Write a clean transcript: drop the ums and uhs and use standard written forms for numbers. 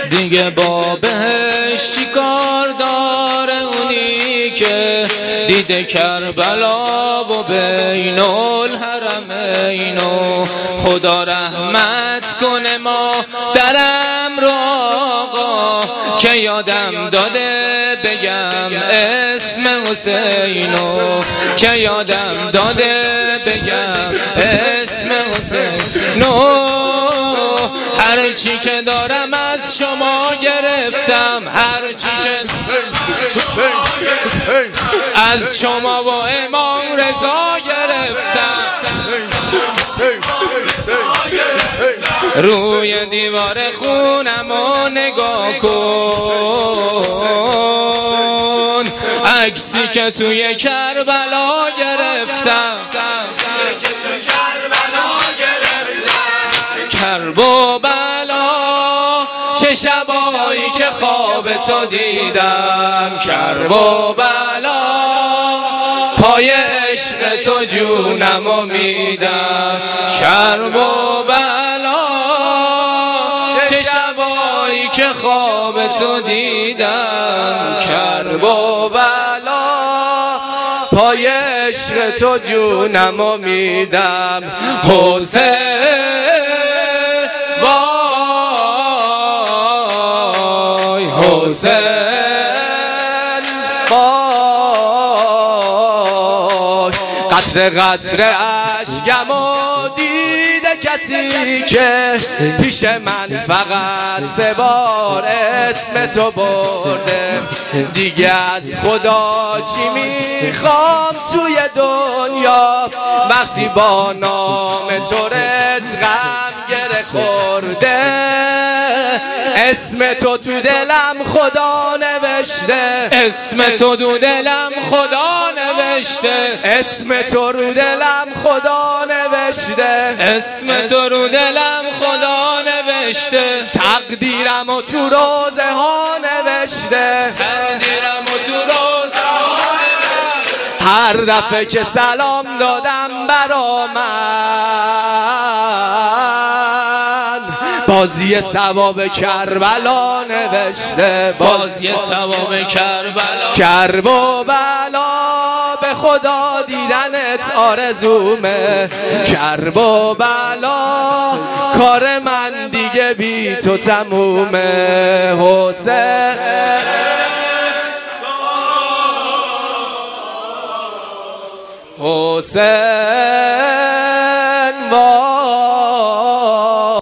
دیگه با بهش چی کار داره اونی که دیده کربلا و بین الحرمین و خدا رحمت کنه ما درم رو آقا که یادم داده بگم اسم حسینو که یادم داده بگم اسم حسینو هرچی که دارم از شما گرفتم هرچی که از شما و امام رضا گرفتم روی دیوار خونمو نگاه کن عکسی که توی کربلا گرفتم کرب و بلا چه شبایی که خواب تو دیدم کرب و بلا پای عشق تو جونمو میدم کرب و بلا چه شبایی که خواب تو دیدم کرب و بلا پای عشق تو جونمو میدم حسین وای حسین وای قطره قطره اشکمو دیده کسی که پیش من فقط سه بار اسم تو برده دیگه از خدا چی میخوام توی دنیا وقتی با نام تو رزقم گره خورده اسم تو تو دلم خدا نوشته اسم تو تو دلم خدا نوشته اسم تو رو دلم خدا نوشته اسم تو رو دلم خدا نوشته تقدیرم و تو روزه ها نوشته تقدیرم و تو روزه ها نوشته هر دفعه که سلام دادم برا من بازی ثواب کربلا نوشته بازی ثواب کربلا کرب و بلا به خدا دیدنت آرزومه کرب و بلا کار من دیگه بی تو تمومه حسین حسین